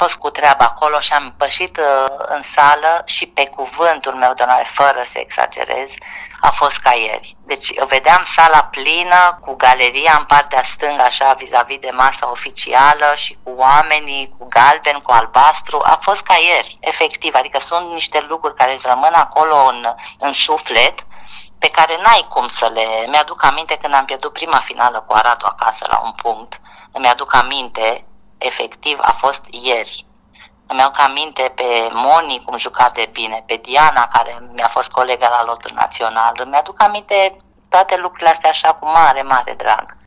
fost cu treaba acolo și am pășit în sală și pe cuvântul meu de onoare, fără să exagerez, a fost ca ieri. Deci vedeam sala plină, cu galeria în partea stângă, așa, vis-a-vis de masa oficială și cu oamenii, cu galben, cu albastru. A fost ca ieri, efectiv. Adică sunt niște lucruri care îți rămân acolo în suflet, pe care n-ai cum să le... Mi-aduc aminte când am pierdut prima finală cu Aradul acasă la un punct. Îmi aduc aminte, efectiv, a fost ieri. Îmi aduc aminte pe Moni cum juca de bine, pe Diana care mi-a fost colegă la lotul național. Îmi aduc aminte toate lucrurile astea așa cu mare, mare drag.